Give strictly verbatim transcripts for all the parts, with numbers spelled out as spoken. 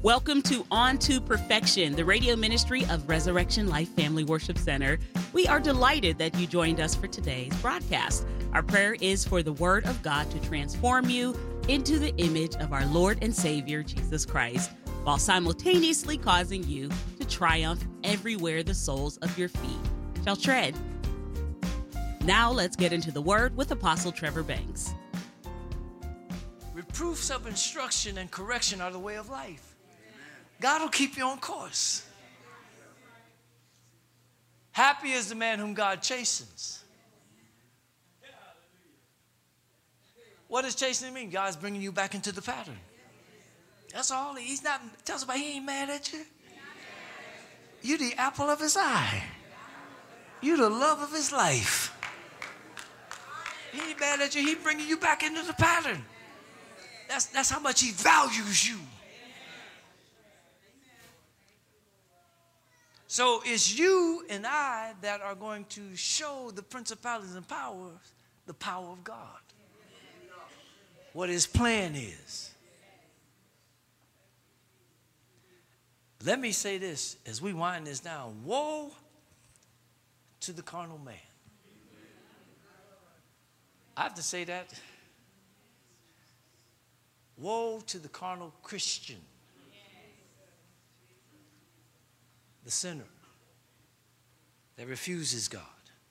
Welcome to On to Perfection, the radio ministry of Resurrection Life Family Worship Center. We are delighted that you joined us for today's broadcast. Our prayer is for the Word of God to transform you into the image of our Lord and Savior, Jesus Christ, while simultaneously causing you to triumph everywhere the soles of your feet shall tread. Now let's get into the Word with Apostle Trevor Banks. Reproofs of instruction and correction are the way of life. God will keep you on course. Happy is the man whom God chastens. What does chastening mean? God's bringing you back into the pattern. That's all. He's not, tell somebody he ain't mad at you. You the apple of his eye. You the love of his life. He ain't mad at you. He bringing you back into the pattern. That's, that's how much he values you. So it's you and I that are going to show the principalities and powers the power of God. What his plan is. Let me say this as we wind this down. Woe to the carnal man. I have to say that. Woe to the carnal Christian. The sinner that refuses God.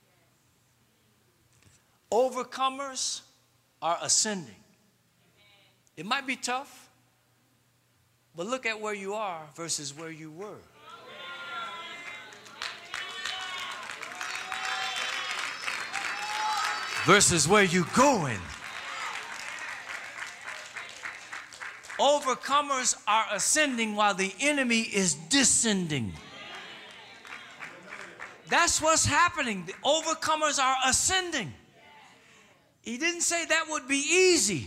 Overcomers are ascending. It might be tough, but look at where you are versus where you were. Versus where you're going. Overcomers are ascending while the enemy is descending. That's what's happening. The overcomers are ascending. He didn't say that would be easy.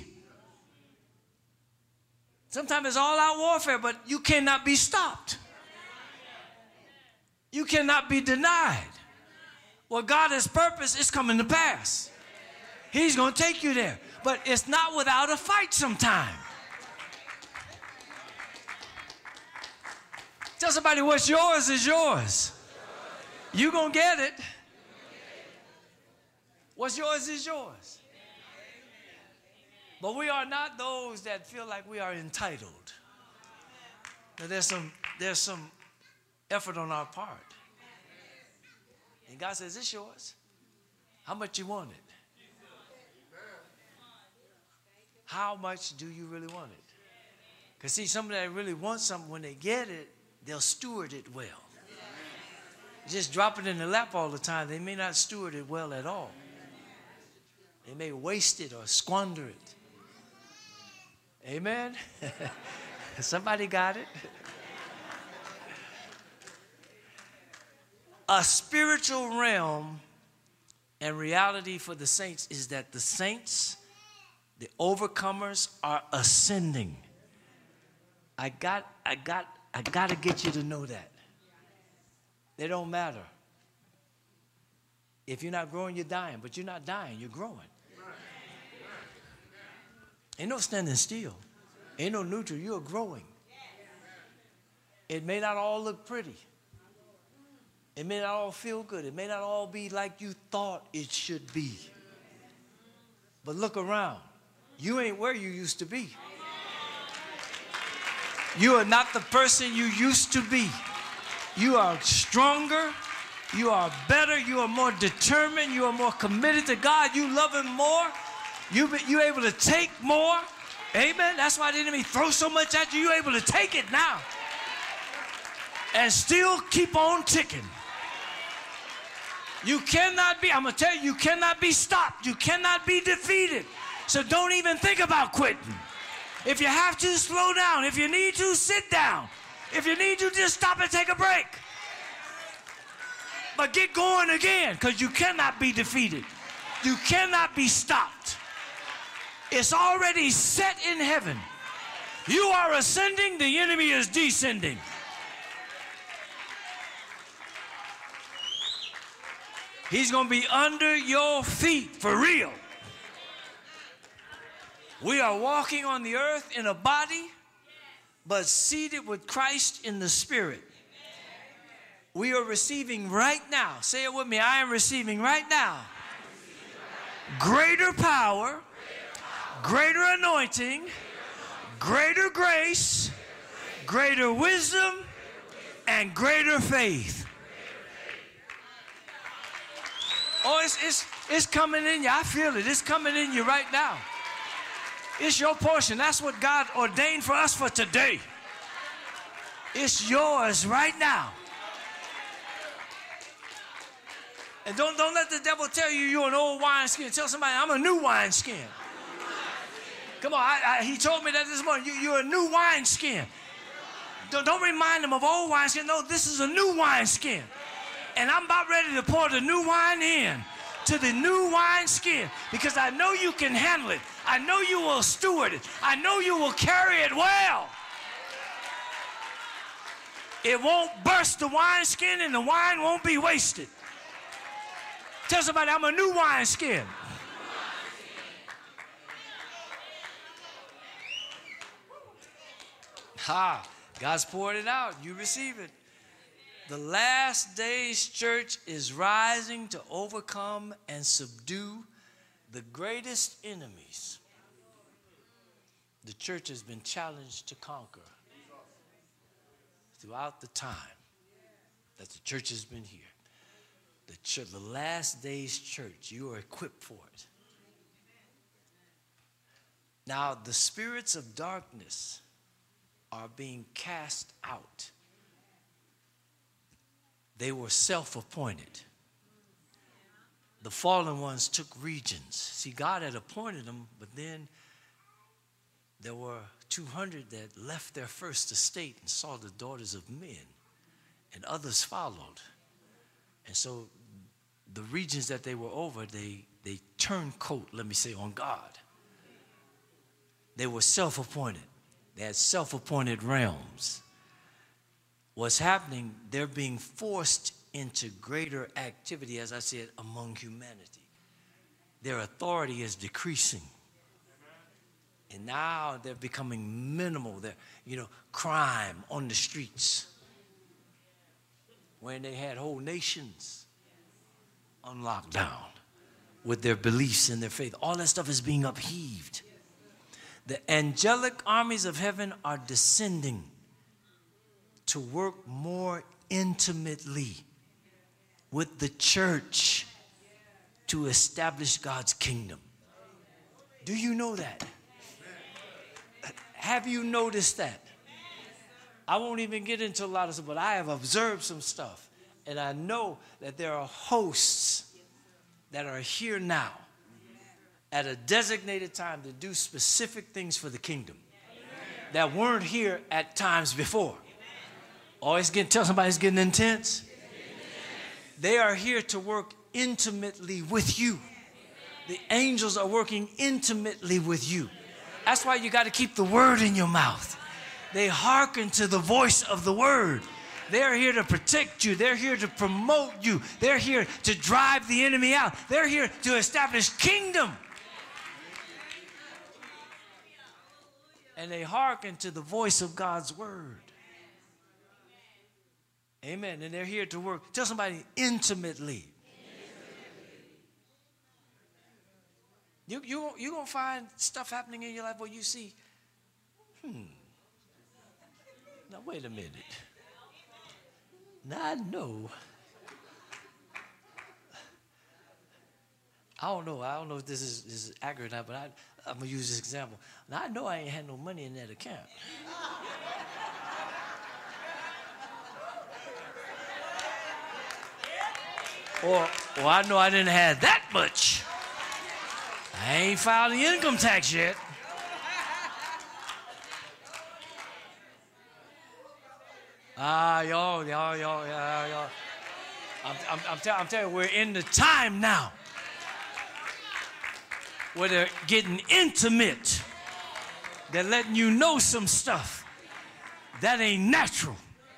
Sometimes it's all-out warfare, but you cannot be stopped. You cannot be denied. What God has purposed is coming to pass. He's going to take you there. But it's not without a fight sometime. Tell somebody what's yours is yours. You're going to get it. What's yours is yours. But we are not those that feel like we are entitled. Now, there's some, there's some effort on our part. And God says, it's yours. How much you want it? How much do you really want it? Because see, somebody that really wants something, when they get it, they'll steward it well. Just drop it in the lap all the time, they may not steward it well at all. They may waste it or squander it. Amen? Somebody got it? A spiritual realm and reality for the saints is that the saints, the overcomers, are ascending. I got, I got, I got to get you to know that. They don't matter. If you're not growing, you're dying. But you're not dying, you're growing. Ain't no standing still. Ain't no neutral. You're growing. It may not all look pretty. It may not all feel good. It may not all be like you thought it should be. But look around. You ain't where you used to be. You are not the person you used to be. You are stronger. You are better. You are more determined. You are more committed to God. You love him more. You you're able to take more. Amen. That's why the enemy throws so much at you. You're able to take it now. And still keep on ticking. You cannot be, I'm going to tell you, you cannot be stopped. You cannot be defeated. So don't even think about quitting. If you have to, slow down. If you need to, sit down. If you need to, just stop and take a break. But get going again, because you cannot be defeated. You cannot be stopped. It's already set in heaven. You are ascending, the enemy is descending. He's going to be under your feet for real. We are walking on the earth in a body, but seated with Christ in the Spirit. We are receiving right now. Say it with me. I am receiving right now greater power, greater anointing, greater grace, greater wisdom, and greater faith. Oh, it's, it's, it's coming in you. I feel it. It's coming in you right now. It's your portion. That's what God ordained for us for today. It's yours right now. And don't, don't let the devil tell you you're an old wineskin. Tell somebody, I'm a new wineskin. Come on, I, I, he told me that this morning. You, you're a new wineskin. Don't, don't remind them of old wineskin. No, this is a new wineskin. And I'm about ready to pour the new wine in to the new wineskin because I know you can handle it. I know you will steward it. I know you will carry it well. It won't burst the wineskin and the wine won't be wasted. Tell somebody, I'm a new wineskin. Ha, God's poured it out. You receive it. The last days church is rising to overcome and subdue the greatest enemies the church has been challenged to conquer throughout the time that the church has been here. The, church, the last days church, you are equipped for it. Now, the spirits of darkness are being cast out. They were self-appointed. The fallen ones took regions. See, God had appointed them, but then there were two hundred that left their first estate and saw the daughters of men, and others followed. And so the regions that they were over, they, they turned coat, let me say, on God. They were self-appointed. They had self-appointed realms. What's happening, they're being forced into greater activity, as I said, among humanity. Their authority is decreasing. And now they're becoming minimal. They're, you know, crime on the streets. When they had whole nations on lockdown with their beliefs and their faith. All that stuff is being upheaved. The angelic armies of heaven are descending to work more intimately with the church to establish God's kingdom. Do you know that? Have you noticed that? I won't even get into a lot of stuff, but I have observed some stuff. And I know that there are hosts that are here now at a designated time to do specific things for the kingdom that weren't here at times before. Always getting, tell somebody it's getting intense. They are here to work intimately with you. The angels are working intimately with you. That's why you got to keep the word in your mouth. They hearken to the voice of the word. They're here to protect you. They're here to promote you. They're here to drive the enemy out. They're here to establish kingdom. And they hearken to the voice of God's word. Amen. And they're here to work. Tell somebody intimately. You, you, you're going to find stuff happening in your life where you see, hmm, now wait a minute. Now I know. I don't know. I don't know if this is, this is accurate or not, but I, I'm going to use this example. Now I know I ain't had no money in that account. Or, or I know I didn't have that much. I ain't filed the income tax yet. Ah, y'all, y'all, y'all, y'all, y'all. I'm, I'm, I'm, tell, I'm telling you, we're in the time now where they're getting intimate. They're letting you know some stuff that ain't natural.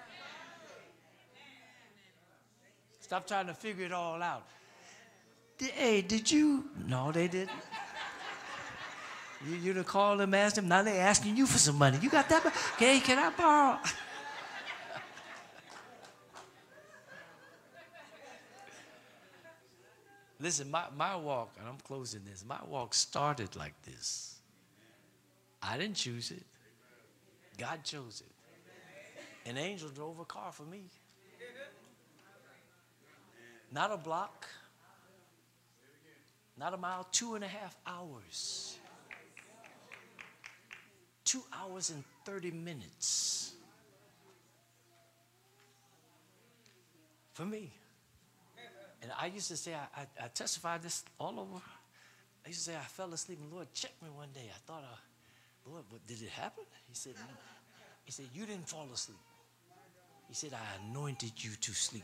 Stop trying to figure it all out. Hey, did you? No, they didn't. You, you done called them, asked them, now they asking you for some money. You got that? Okay, can I borrow? Listen, my, my walk, and I'm closing this, my walk started like this. I didn't choose it. God chose it. An angel drove a car for me. Not a block. Not a mile, two and a half hours. Two hours and thirty minutes. For me. And I used to say, I, I, I testified this all over. I used to say, I fell asleep, and the Lord checked me one day. I thought, uh, Lord, what, did it happen? He said, he said, you didn't fall asleep. He said, I anointed you to sleep.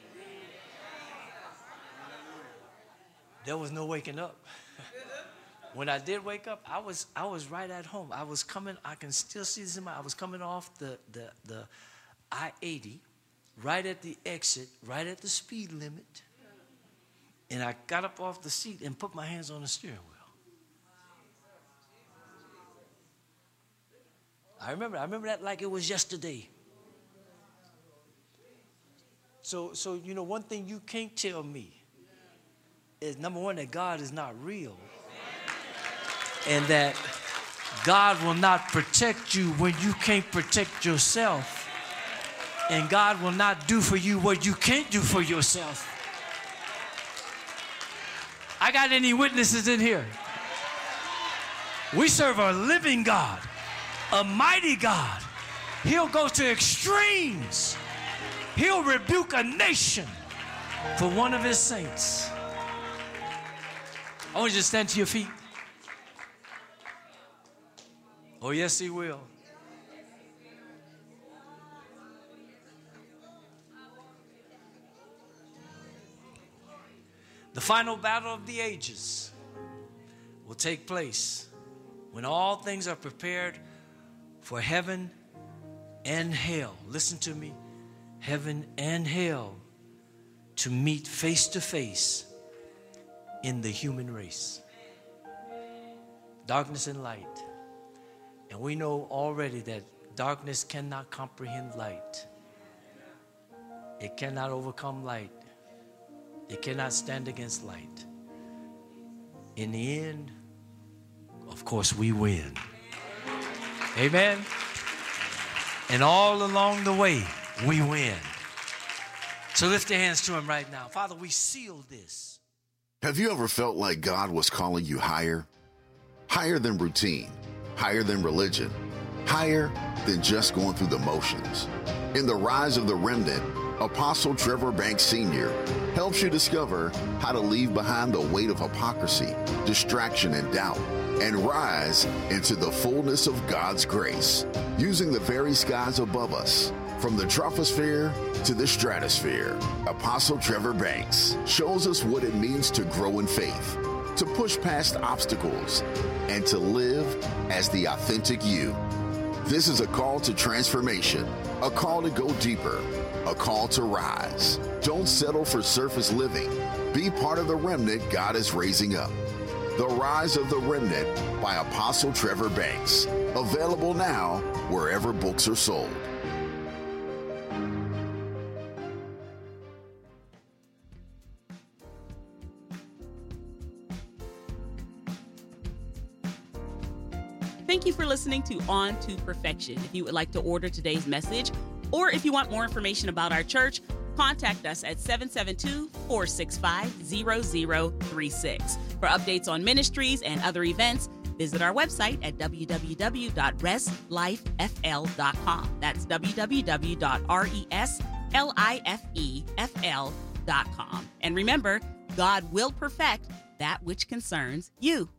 There was no waking up. When I did wake up, I was I was right at home. I was coming, I can still see this in my, I was coming off the, the, the I eighty, right at the exit, right at the speed limit. And I got up off the seat and put my hands on the steering wheel. I remember, I remember that like it was yesterday. So, so you know, one thing you can't tell me is, number one, that God is not real. And that God will not protect you when you can't protect yourself. And God will not do for you what you can't do for yourself. I got any witnesses in here? We serve a living God, a mighty God. He'll go to extremes. He'll rebuke a nation for one of his saints. I want you to stand to your feet. Oh, yes, he will. The final battle of the ages will take place when all things are prepared for heaven and hell. Listen to me. Heaven and hell to meet face to face in the human race. Darkness and light. And we know already that darkness cannot comprehend light. It cannot overcome light. It cannot stand against light. In the end, of course, we win. Amen. And all along the way, we win. So lift your hands to him right now. Father, we seal this. Have you ever felt like God was calling you higher? Higher than routine, higher than religion, higher than just going through the motions. In The Rise of the Remnant, Apostle Trevor Banks Senior helps you discover how to leave behind the weight of hypocrisy, distraction, and doubt, and rise into the fullness of God's grace, using the very skies above us. From the troposphere to the stratosphere, Apostle Trevor Banks shows us what it means to grow in faith, to push past obstacles, and to live as the authentic you. This is a call to transformation, a call to go deeper, a call to rise. Don't settle for surface living. Be part of the remnant God is raising up. The Rise of the Remnant by Apostle Trevor Banks. Available now wherever books are sold. Thank you for listening to On to Perfection. If you would like to order today's message, or if you want more information about our church, contact us at seven seven two, four six five, zero zero three six. For updates on ministries and other events, visit our website at w w w dot res life f l dot com. That's w w w dot res life f l dot com. And remember, God will perfect that which concerns you.